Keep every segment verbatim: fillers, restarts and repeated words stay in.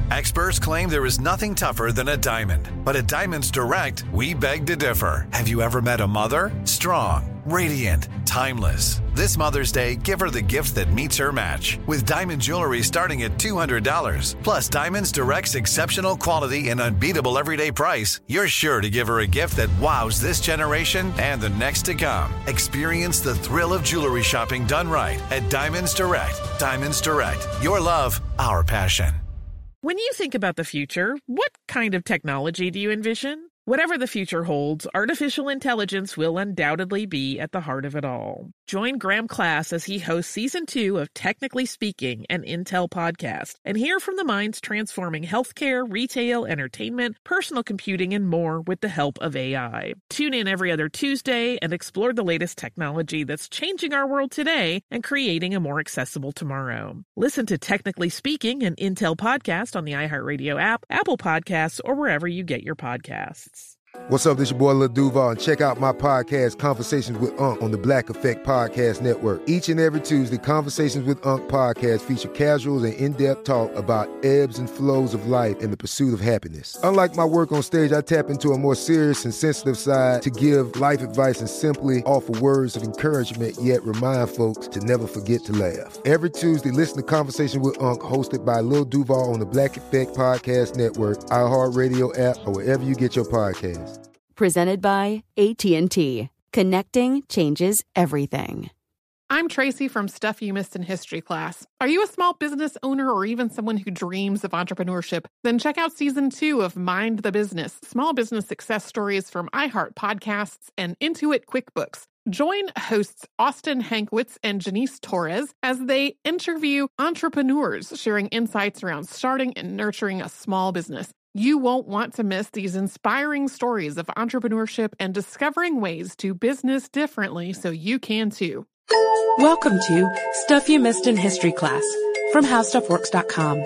Experts claim there is nothing tougher than a diamond. But at Diamonds Direct, we beg to differ. Have you ever met a mother? Strong, radiant, timeless. This Mother's Day, give her the gift that meets her match. With diamond jewelry starting at two hundred dollars. Plus Diamonds Direct's exceptional quality and unbeatable everyday price, you're sure to give her a gift that wows this generation and the next to come. Experience the thrill of jewelry shopping done right at Diamonds Direct. Diamonds Direct. Your love, our passion. When you think about the future, what kind of technology do you envision? Whatever the future holds, artificial intelligence will undoubtedly be at the heart of it all. Join Graham Class as he hosts Season two of Technically Speaking, an Intel podcast, and hear from the minds transforming healthcare, retail, entertainment, personal computing, and more with the help of A I. Tune in every other Tuesday and explore the latest technology that's changing our world today and creating a more accessible tomorrow. Listen to Technically Speaking, an Intel podcast on the iHeartRadio app, Apple Podcasts, or wherever you get your podcasts. What's up, this your boy Lil Duval, and check out my podcast, Conversations with Unc, on the Black Effect Podcast Network. Each and every Tuesday, Conversations with Unc podcast feature casual and in-depth talk about ebbs and flows of life and the pursuit of happiness. Unlike my work on stage, I tap into a more serious and sensitive side to give life advice and simply offer words of encouragement, yet remind folks to never forget to laugh. Every Tuesday, listen to Conversation with Unc, hosted by Lil Duval on the Black Effect Podcast Network, iHeartRadio app, or wherever you get your podcasts. Presented by A T and T. Connecting changes everything. I'm Tracy from Stuff You Missed in History class. Are you a small business owner or even someone who dreams of entrepreneurship? Then check out Season two of Mind the Business, Small Business Success Stories from iHeart Podcasts and Intuit QuickBooks. Join hosts Austin Hankwitz and Janice Torres as they interview entrepreneurs sharing insights around starting and nurturing a small business. You won't want to miss these inspiring stories of entrepreneurship and discovering ways to business differently so you can too. Welcome to Stuff You Missed in History class from How Stuff Works dot com.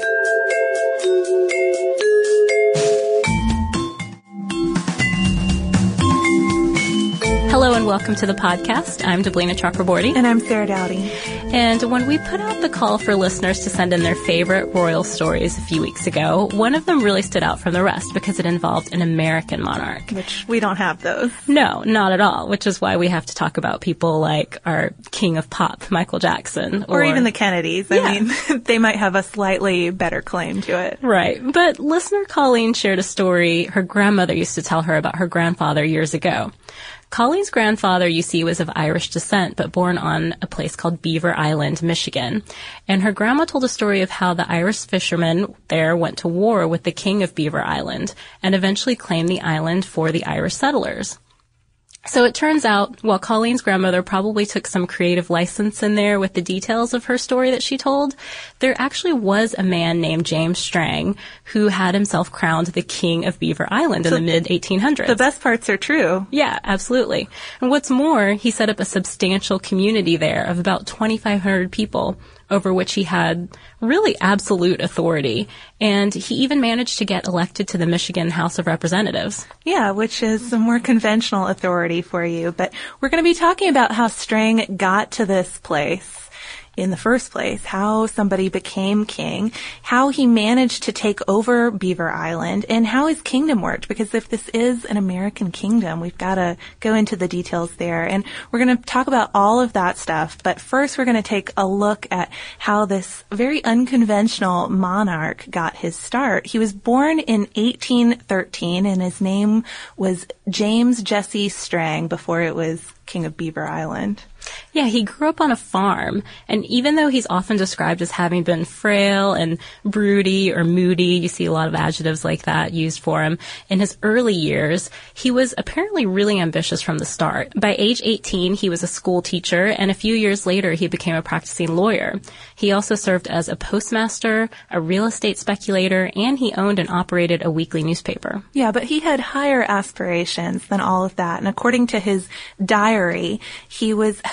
Hello and welcome to the podcast. I'm Deblina Chakraborty. And I'm Sarah Dowdy. And when we put out the call for listeners to send in their favorite royal stories a few weeks ago, one of them really stood out from the rest because it involved an American monarch. Which we don't have those. No, not at all, which is why we have to talk about people like our king of pop, Michael Jackson. Or, or even the Kennedys. I yeah. mean, they might have a slightly better claim to it. Right. But listener Colleen shared a story her grandmother used to tell her about her grandfather years ago. Colleen's grandfather, you see, was of Irish descent, but born on a place called Beaver Island, Michigan. And her grandma told a story of how the Irish fishermen there went to war with the king of Beaver Island and eventually claimed the island for the Irish settlers. So it turns out, while Colleen's grandmother probably took some creative license in there with the details of her story that she told, there actually was a man named James Strang who had himself crowned the king of Beaver Island so in the mid eighteen hundreds. The best parts are true. Yeah, absolutely. And what's more, he set up a substantial community there of about twenty-five hundred people, over which he had really absolute authority. And he even managed to get elected to the Michigan House of Representatives. Yeah, which is some more conventional authority for you. But we're going to be talking about how Strang got to this place in the first place, how somebody became king, how he managed to take over Beaver Island, and how his kingdom worked. Because if this is an American kingdom, we've got to go into the details there. And we're going to talk about all of that stuff. But first, we're going to take a look at how this very unconventional monarch got his start. He was born in eighteen thirteen, and his name was James Jesse Strang before it was King of Beaver Island. Yeah, he grew up on a farm, and even though he's often described as having been frail and broody or moody, you see a lot of adjectives like that used for him, in his early years, he was apparently really ambitious from the start. By age eighteen, he was a school teacher, and a few years later, he became a practicing lawyer. He also served as a postmaster, a real estate speculator, and he owned and operated a weekly newspaper. Yeah, but he had higher aspirations than all of that, and according to his diary, he was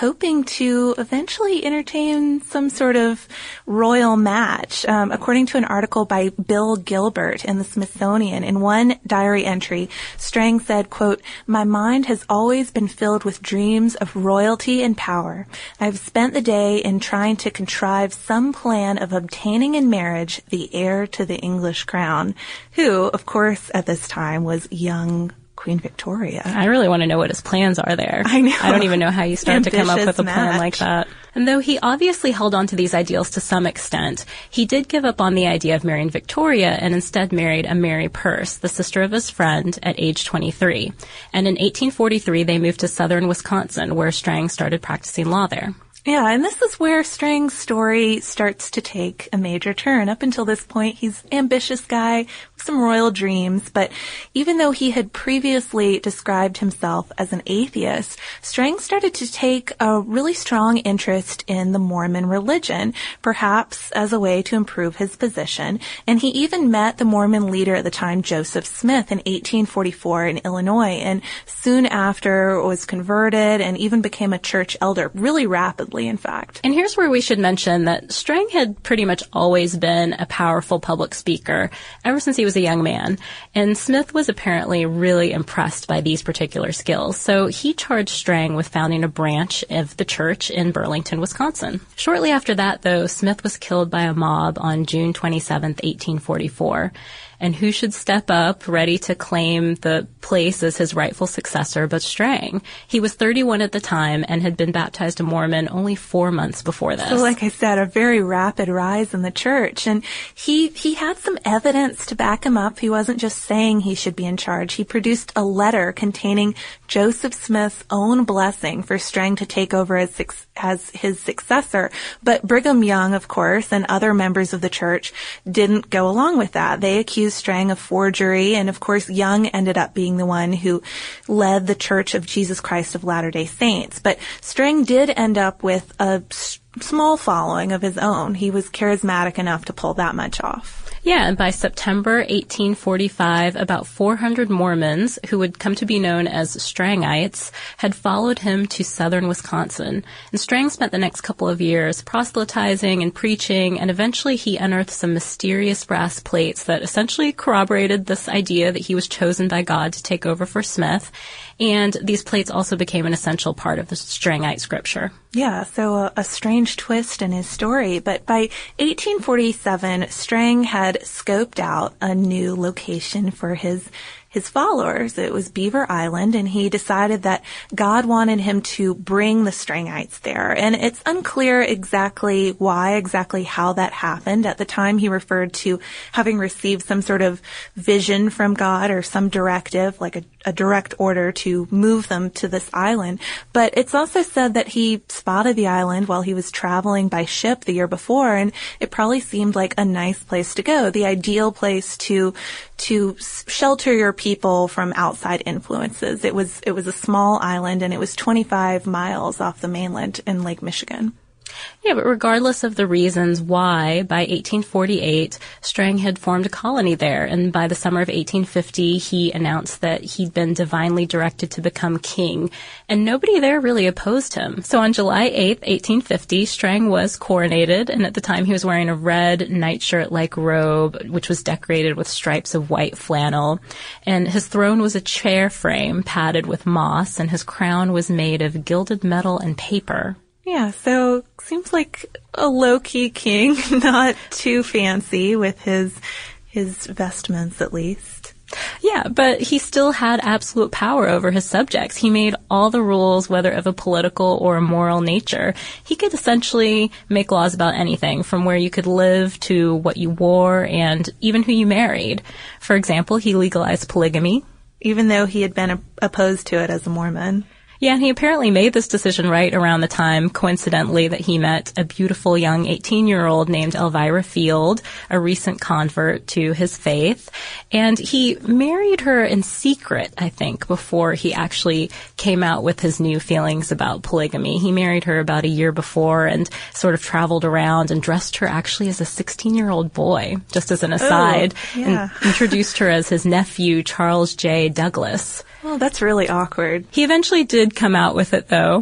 hoping to eventually entertain some sort of royal match. Um, according to an article by Bill Gilbert in the Smithsonian, in one diary entry, Strang said, quote, "My mind has always been filled with dreams of royalty and power. I've spent the day in trying to contrive some plan of obtaining in marriage the heir to the English crown," who, of course, at this time was young Queen Victoria. I really want to know what his plans are there. I know. I don't even know how you start Ambitious to come up with a match. plan like that. And though he obviously held on to these ideals to some extent, he did give up on the idea of marrying Victoria and instead married a Mary Perce, the sister of his friend, at age twenty-three. And in eighteen forty-three, they moved to southern Wisconsin, where Strang started practicing law there. Yeah, and this is where Strang's story starts to take a major turn. Up until this point, he's an ambitious guy with some royal dreams, but even though he had previously described himself as an atheist, Strang started to take a really strong interest in the Mormon religion, perhaps as a way to improve his position. And he even met the Mormon leader at the time, Joseph Smith, in eighteen forty-four in Illinois, and soon after was converted and even became a church elder, really rapidly. In fact. And here's where we should mention that Strang had pretty much always been a powerful public speaker ever since he was a young man. And Smith was apparently really impressed by these particular skills. So he charged Strang with founding a branch of the church in Burlington, Wisconsin. Shortly after that, though, Smith was killed by a mob on June twenty-seventh, eighteen forty-four. And who should step up ready to claim the place as his rightful successor but Strang? He was thirty-one at the time and had been baptized a Mormon only four months before this. So like I said, a very rapid rise in the church. And he, he had some evidence to back him up. He wasn't just saying he should be in charge. He produced a letter containing Joseph Smith's own blessing for Strang to take over as, as his successor. But Brigham Young, of course, and other members of the church didn't go along with that. They accused Strang of forgery, and of course Young ended up being the one who led the Church of Jesus Christ of Latter-day Saints. But Strang did end up with a s- small following of his own. He was charismatic enough to pull that much off. Yeah, and by September eighteen forty-five, about four hundred Mormons, who would come to be known as Strangites, had followed him to southern Wisconsin. And Strang spent the next couple of years proselytizing and preaching, and eventually he unearthed some mysterious brass plates that essentially corroborated this idea that he was chosen by God to take over for Smith. And these plates also became an essential part of the Strangite scripture. Yeah, so a, a strange twist in his story. But by eighteen forty-seven, Strang had scoped out a new location for his his followers. It was Beaver Island, and he decided that God wanted him to bring the Strangites there. And it's unclear exactly why, exactly how that happened. At the time, he referred to having received some sort of vision from God or some directive, like a, a direct order to move them to this island. But it's also said that he spotted the island while he was traveling by ship the year before, and it probably seemed like a nice place to go, the ideal place to to shelter your people from outside influences. It was it was a small island, and it was twenty-five miles off the mainland in Lake Michigan. Yeah, but regardless of the reasons why, by eighteen forty-eight, Strang had formed a colony there, and by the summer of eighteen fifty, he announced that he'd been divinely directed to become king, and nobody there really opposed him. So on July eighth, eighteen fifty, Strang was coronated, and at the time he was wearing a red nightshirt-like robe, which was decorated with stripes of white flannel, and his throne was a chair frame padded with moss, and his crown was made of gilded metal and paper. Yeah, so seems like a low-key king, not too fancy with his his vestments at least. Yeah, but he still had absolute power over his subjects. He made all the rules, whether of a political or a moral nature. He could essentially make laws about anything, from where you could live to what you wore and even who you married. For example, he legalized polygamy. Even though he had been opposed to it as a Mormon. Yeah, and he apparently made this decision right around the time, coincidentally, that he met a beautiful young eighteen-year-old named Elvira Field, a recent convert to his faith. And he married her in secret, I think, before he actually came out with his new feelings about polygamy. He married her about a year before and sort of traveled around and dressed her actually as a sixteen-year-old boy, just as an aside, oh, yeah. and introduced her as his nephew, Charles J. Douglas. Oh, that's really awkward. He eventually did come out with it, though,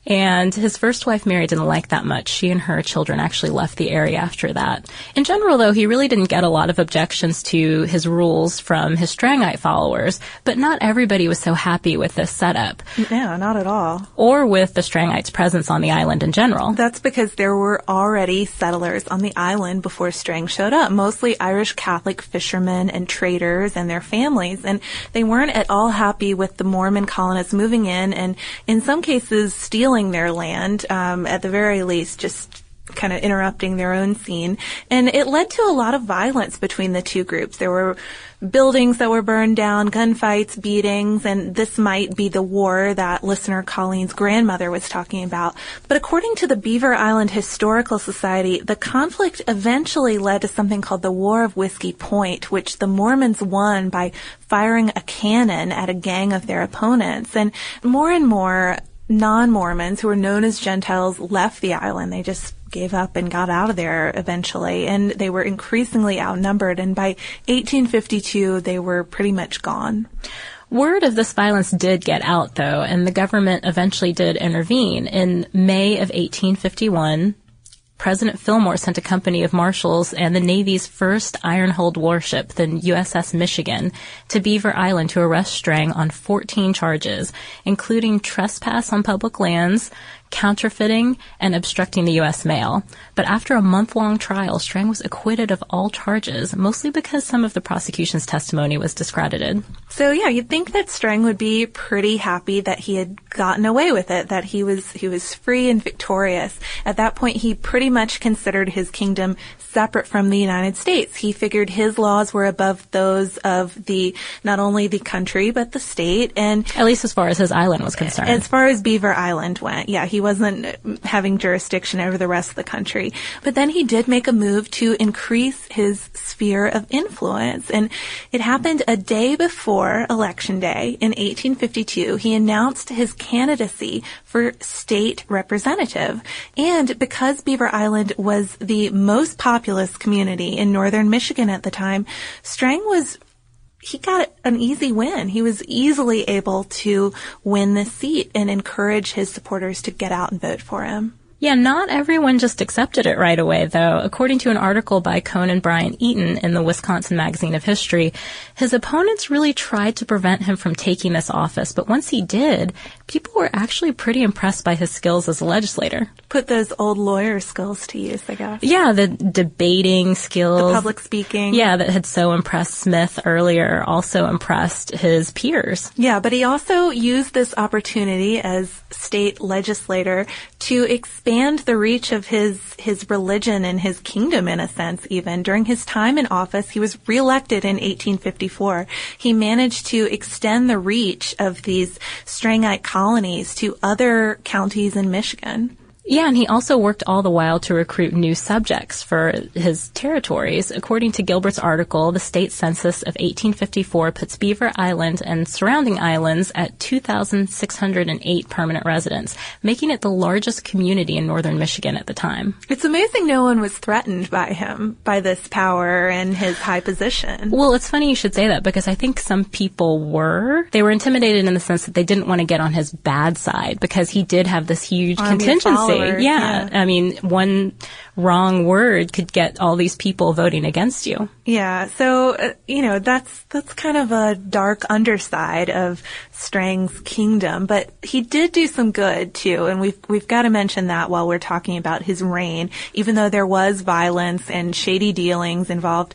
And his first wife, Mary, didn't like that much. She and her children actually left the area after that. In general, though, he really didn't get a lot of objections to his rules from his Strangite followers, but not everybody was so happy with this setup. No, not at all. Or with the Strangites' presence on the island in general. That's because there were already settlers on the island before Strang showed up, mostly Irish Catholic fishermen and traders and their families, and they weren't at all happy with the Mormon colonists moving in and, in some cases, stealing their land, um, at the very least, just kind of interrupting their own scene. And it led to a lot of violence between the two groups. There were buildings that were burned down, gunfights, beatings, and this might be the war that listener Colleen's grandmother was talking about. But according to the Beaver Island Historical Society, the conflict eventually led to something called the War of Whiskey Point, which the Mormons won by firing a cannon at a gang of their opponents. And more and more non-Mormons who were known as Gentiles left the island. They just gave up and got out of there eventually, and they were increasingly outnumbered, and by eighteen fifty-two they were pretty much gone. Word of this violence did get out, though, and the government eventually did intervene. In May of eighteen fifty-one, President Fillmore sent a company of marshals and the Navy's first iron-hulled warship, the U S S Michigan, to Beaver Island to arrest Strang on fourteen charges, including trespass on public lands, counterfeiting, and obstructing the U S mail. But after a month-long trial, Strang was acquitted of all charges, mostly because some of the prosecution's testimony was discredited. So yeah, you'd think that Strang would be pretty happy that he had gotten away with it, that he was he was free and victorious. At that point, he pretty much considered his kingdom separate from the United States. He figured his laws were above those of the not only the country but the state, and at least as far as his island was concerned. As far as Beaver Island went, yeah, he wasn't having jurisdiction over the rest of the country. But then he did make a move to increase his sphere of influence, and it happened a day before Election Day in eighteen fifty-two. He announced his candidacy for state representative, and because Beaver Island was the most populous community in northern Michigan at the time, Strang was he got an easy win. He was easily able to win this seat and encourage his supporters to get out and vote for him. Yeah, not everyone just accepted it right away, though. According to an article by Conan Bryant Eaton in the Wisconsin Magazine of History, his opponents really tried to prevent him from taking this office, but once he did, people were actually pretty impressed by his skills as a legislator. Put those old lawyer skills to use, I guess. Yeah, the debating skills. The public speaking. Yeah, that had so impressed Smith earlier, also impressed his peers. Yeah, but he also used this opportunity as state legislator to expand the reach of his his religion and his kingdom, in a sense, even. During his time in office, he was reelected in eighteen fifty-four. He managed to extend the reach of these Strangite colonies to other counties in Michigan. Yeah, and he also worked all the while to recruit new subjects for his territories. According to Gilbert's article, the state census of eighteen fifty-four puts Beaver Island and surrounding islands at two thousand six hundred eight permanent residents, making it the largest community in northern Michigan at the time. It's amazing no one was threatened by him, by this power and his high position. Well, it's funny you should say that, because I think some people were. They were intimidated in the sense that they didn't want to get on his bad side, because he did have this huge Army contingency. Yeah. yeah, I mean, one wrong word could get all these people voting against you. Yeah, so, uh, you know, that's that's kind of a dark underside of Strang's kingdom, but he did do some good, too, and we've we've got to mention that while we're talking about his reign. Even though there was violence and shady dealings involved,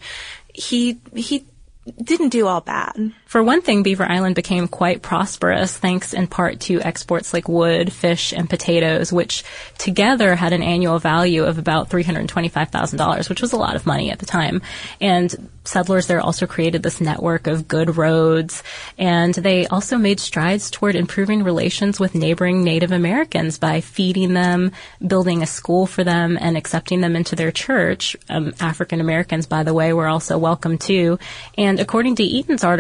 he he didn't do all bad. For one thing, Beaver Island became quite prosperous thanks in part to exports like wood, fish, and potatoes, which together had an annual value of about three hundred twenty-five thousand dollars, which was a lot of money at the time. And settlers there also created this network of good roads, and they also made strides toward improving relations with neighboring Native Americans by feeding them, building a school for them, and accepting them into their church. Um, African Americans, by the way, were also welcome too. And according to Eaton's article, this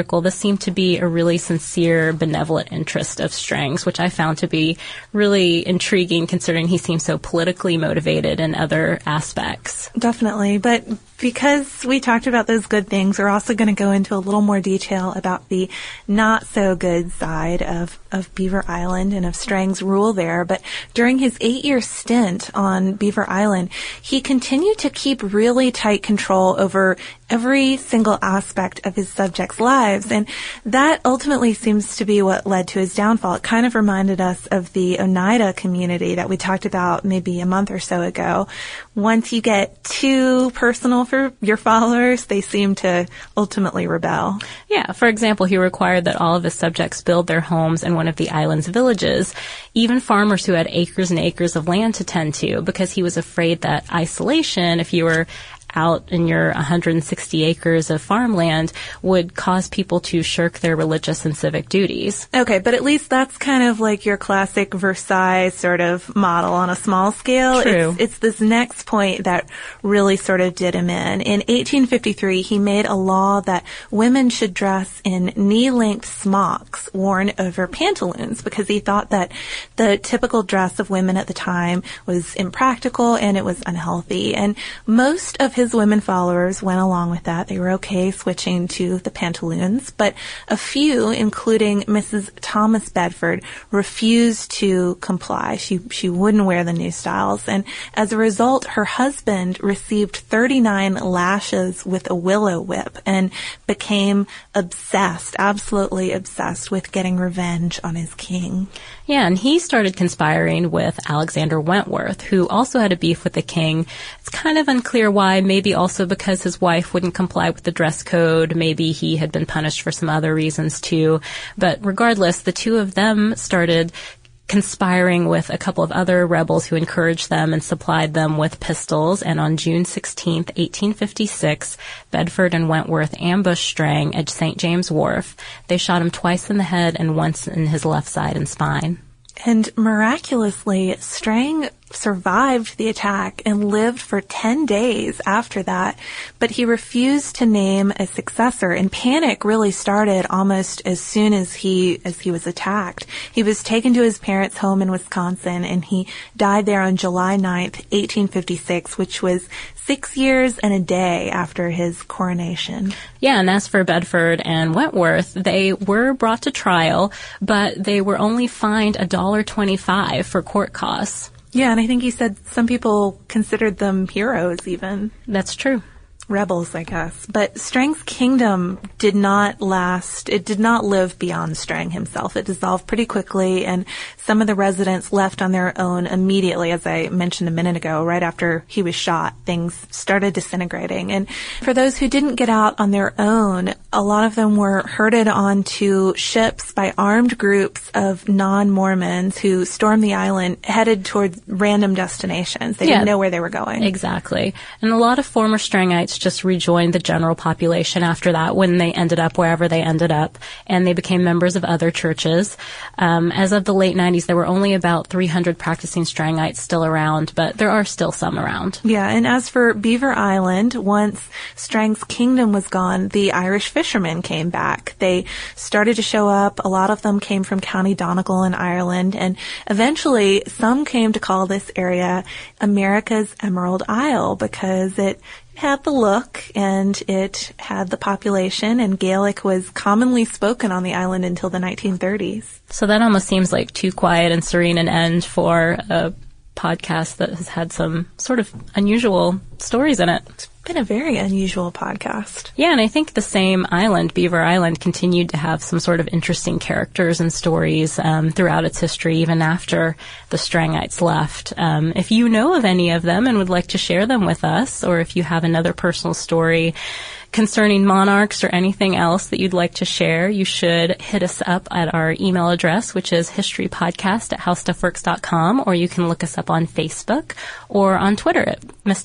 seemed to be a really sincere, benevolent interest of Strang's, which I found to be really intriguing considering he seemed so politically motivated in other aspects. Definitely. But because we talked about those good things, we're also going to go into a little more detail about the not so good side of, of Beaver Island and of Strang's rule there. But during his eight-year stint on Beaver Island, he continued to keep really tight control over every single aspect of his subjects' lives. And that ultimately seems to be what led to his downfall. It kind of reminded us of the Oneida community that we talked about maybe a month or so ago. Once you get too personal for your followers, they seem to ultimately rebel. Yeah, for example, he required that all of his subjects build their homes in one of the island's villages, even farmers who had acres and acres of land to tend to, because he was afraid that isolation, if you were out in your one hundred sixty acres of farmland, would cause people to shirk their religious and civic duties. Okay, but at least that's kind of like your classic Versailles sort of model on a small scale. True. It's, it's this next point that really sort of did him in. In eighteen fifty-three, he made a law that women should dress in knee-length smocks worn over pantaloons because he thought that the typical dress of women at the time was impractical and it was unhealthy. And most of his His women followers went along with that. They were okay switching to the pantaloons, but a few, including Missus Thomas Bedford, refused to comply. She she wouldn't wear the new styles, and as a result, her husband received thirty-nine lashes with a willow whip and became obsessed, absolutely obsessed with getting revenge on his king. Yeah, and he started conspiring with Alexander Wentworth, who also had a beef with the king. It's kind of unclear why, maybe also because his wife wouldn't comply with the dress code. Maybe he had been punished for some other reasons too. But regardless, the two of them started conspiring with a couple of other rebels who encouraged them and supplied them with pistols. And on June sixteenth, eighteen fifty-six, Bedford and Wentworth ambushed Strang at Saint James Wharf. They shot him twice in the head and once in his left side and spine. And miraculously, Strang survived the attack and lived for ten days after that, but he refused to name a successor, and panic really started almost as soon as he as he was attacked. He was taken to his parents' home in Wisconsin, and he died there on July ninth, eighteen fifty-six, which was six years and a day after his coronation. Yeah, and as for Bedford and Wentworth, they were brought to trial, but they were only fined one dollar and twenty-five cents for court costs. Yeah, and I think he said some people considered them heroes even. That's true. Rebels, I guess. But Strang's kingdom did not last. It did not live beyond Strang himself. It dissolved pretty quickly, and some of the residents left on their own immediately, as I mentioned a minute ago. Right after he was shot, things started disintegrating. And for those who didn't get out on their own, a lot of them were herded onto ships by armed groups of non-Mormons who stormed the island, headed toward random destinations. They yeah, didn't know where they were going. Exactly. And a lot of former Strangites just rejoined the general population after that when they ended up wherever they ended up, and they became members of other churches. Um, as of the late nineties, there were only about three hundred practicing Strangites still around, but there are still some around. Yeah, and as for Beaver Island, once Strang's kingdom was gone, the Irish fishermen came back. They started to show up. A lot of them came from County Donegal in Ireland, and eventually some came to call this area America's Emerald Isle because it had the look and it had the population, and Gaelic was commonly spoken on the island until the nineteen thirties. So that almost seems like too quiet and serene an end for a podcast that has had some sort of unusual stories in it. It's been a very unusual podcast. Yeah, and I think the same island, Beaver Island, continued to have some sort of interesting characters and stories um, throughout its history, even after the Strangites left. Um, if you know of any of them and would like to share them with us, or if you have another personal story concerning monarchs or anything else that you'd like to share, you should hit us up at our email address, which is historypodcast at howstuffworks dot com, or you can look us up on Facebook or on Twitter at Missed in History.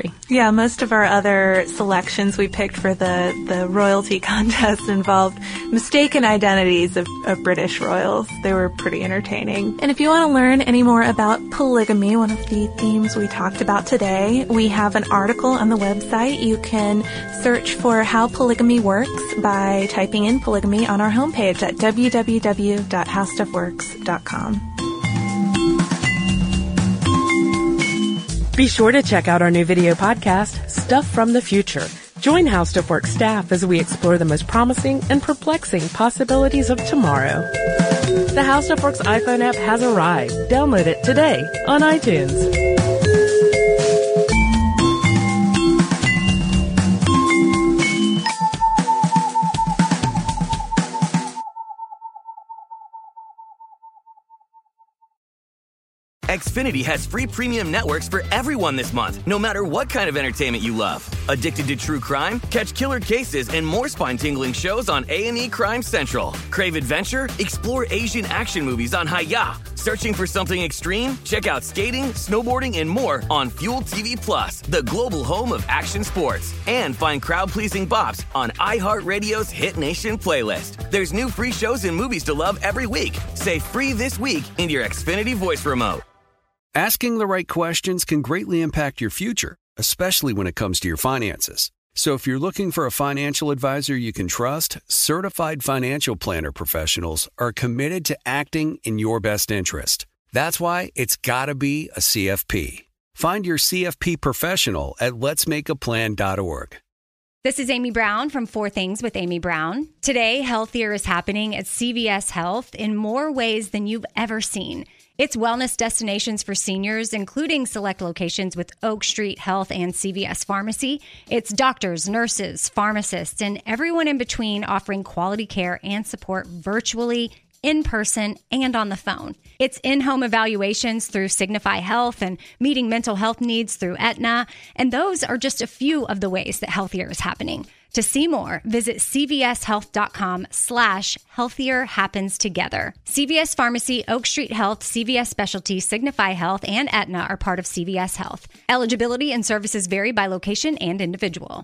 royalty. Yeah, most of our other selections we picked for the, the royalty contest involved mistaken identities of, of British royals. They were pretty entertaining. And if you want to learn any more about polygamy, one of the themes we talked about today, we have an article on the website. You can search for How Polygamy Works by typing in polygamy on our homepage at w w w dot how stuff works dot com. Be sure to check out our new video podcast, Stuff from the Future. Join How Stuff Works staff as we explore the most promising and perplexing possibilities of tomorrow. The How Stuff Works iPhone app has arrived. Download it today on iTunes. Xfinity has free premium networks for everyone this month, no matter what kind of entertainment you love. Addicted to true crime? Catch killer cases and more spine-tingling shows on A and E Crime Central. Crave adventure? Explore Asian action movies on Hi-Ya. Searching for something extreme? Check out skating, snowboarding, and more on Fuel T V Plus, the global home of action sports. And find crowd-pleasing bops on iHeartRadio's Hit Nation playlist. There's new free shows and movies to love every week. Say free this week in your Xfinity voice remote. Asking the right questions can greatly impact your future, especially when it comes to your finances. So if you're looking for a financial advisor you can trust, certified financial planner professionals are committed to acting in your best interest. That's why it's got to be a C F P. Find your C F P professional at lets make a plan dot org. This is Amy Brown from Four Things with Amy Brown. Today, healthier is happening at C V S Health in more ways than you've ever seen. It's wellness destinations for seniors, including select locations with Oak Street Health and C V S Pharmacy. It's doctors, nurses, pharmacists, and everyone in between offering quality care and support virtually, in person, and on the phone. It's in-home evaluations through Signify Health and meeting mental health needs through Aetna. And those are just a few of the ways that healthier is happening. To see more, visit cvshealth.com slash healthier happens together. C V S Pharmacy, Oak Street Health, C V S Specialty, Signify Health, and Aetna are part of C V S Health. Eligibility and services vary by location and individual.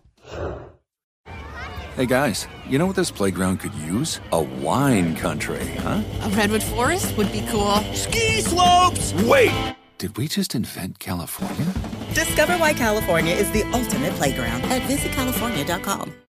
Hey guys, you know what this playground could use? A wine country, huh? A redwood forest would be cool. Ski slopes! Wait! Did we just invent California? Discover why California is the ultimate playground at visit california dot com.